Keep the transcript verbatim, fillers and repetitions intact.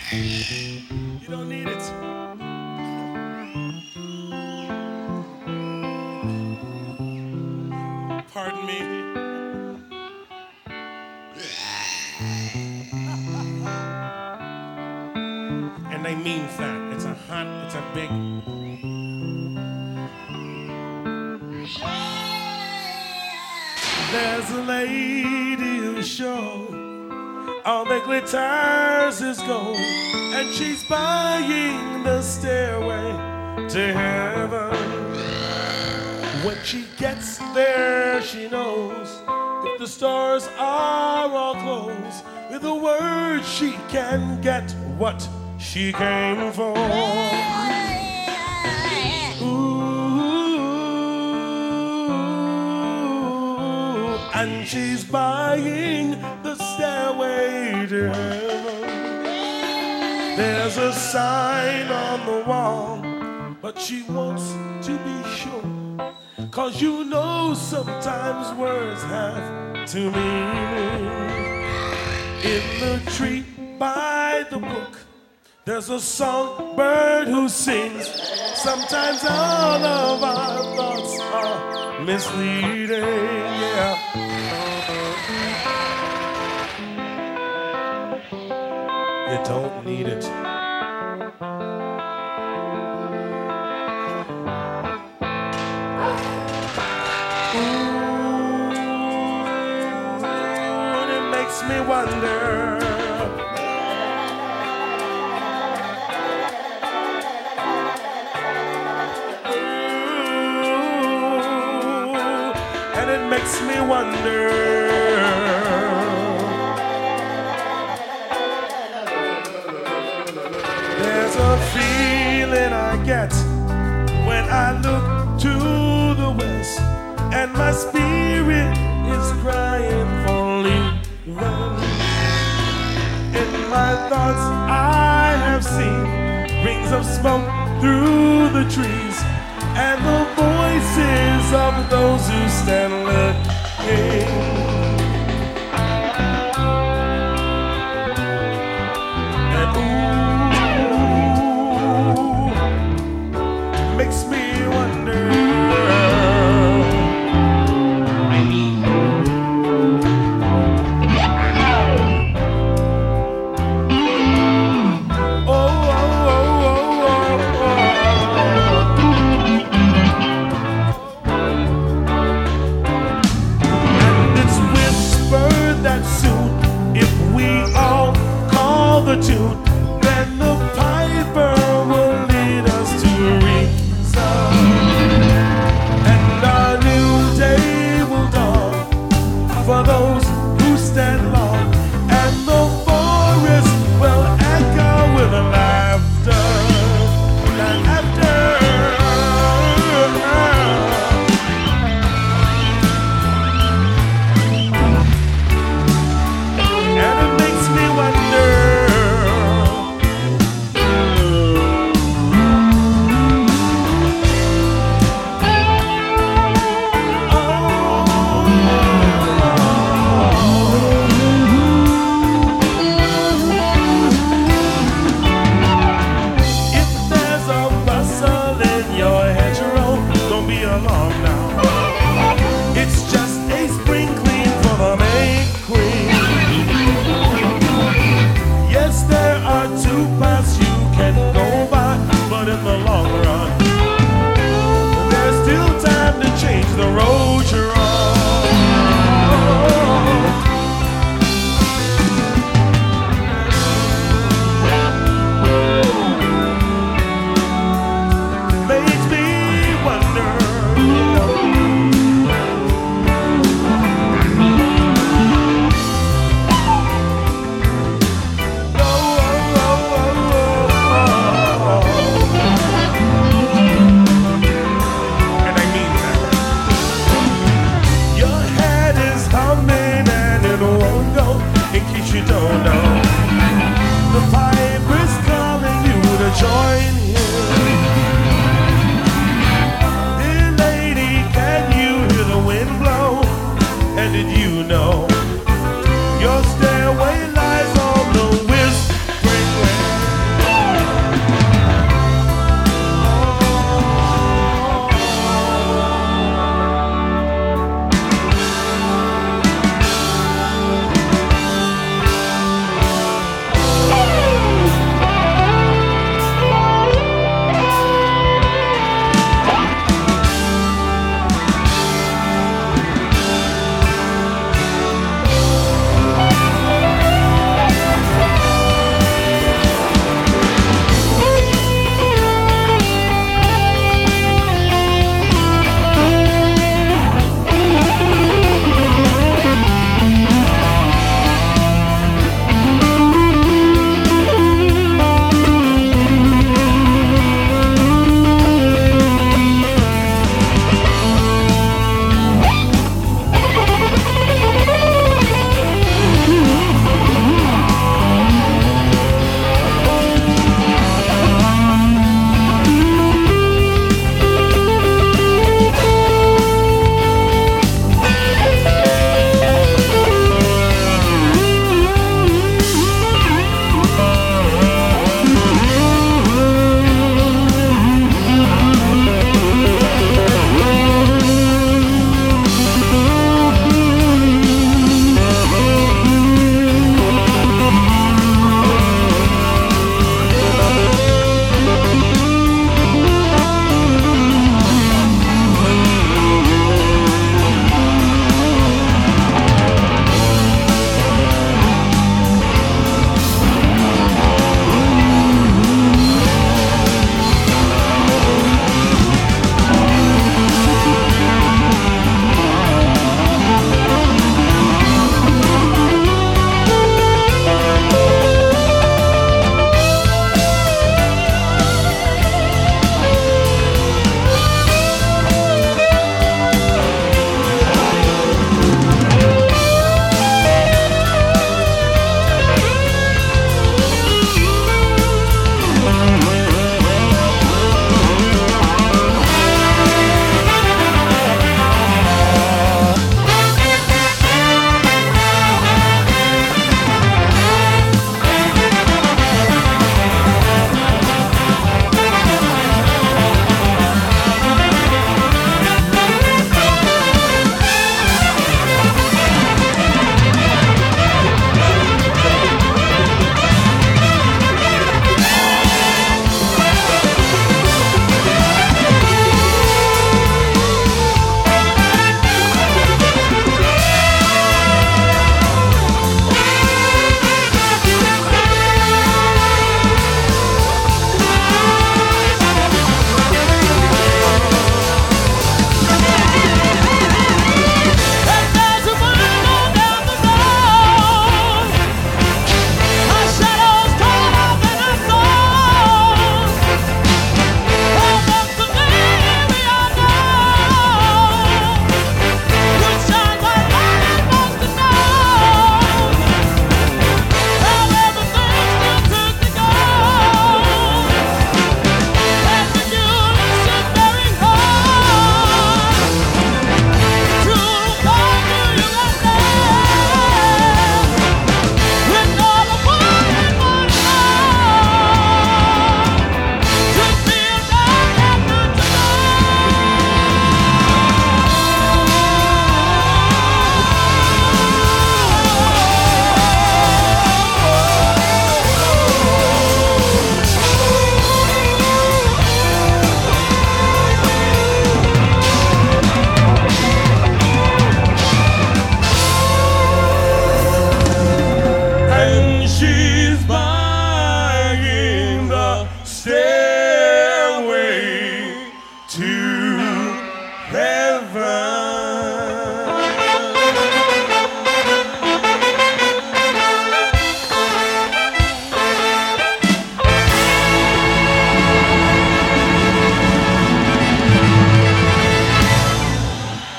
You don't need it. Pardon me. And they mean that. It's a hot, it's a big. There's a lady who's sure all that glitters is gold, and she's buying the stairway to heaven. When she gets there, she knows if the stores are all closed, with a word she can get what she came for. Ooh, and she's buying the stairway to heaven. There's a sign on the wall, but she wants to be sure, 'cause you know sometimes words have two meanings. In the tree by the brook, there's a songbird who sings. Sometimes all of our thoughts are misleading, yeah. You don't need it. Ooh, it makes me wonder. Ooh, and it makes me wonder. There's a feeling I get when I look to the west, and my spirit is crying for Leeward. In my thoughts I have seen rings of smoke through the trees, and the voices of those who stand looking. And ooh, makes me wonder. The tune, then the piper will lead us to reason, and our new day will dawn for those who stand long, and the forest will echo with laughter and after. And it makes me wonder. In the long run, there's still time to change the road you're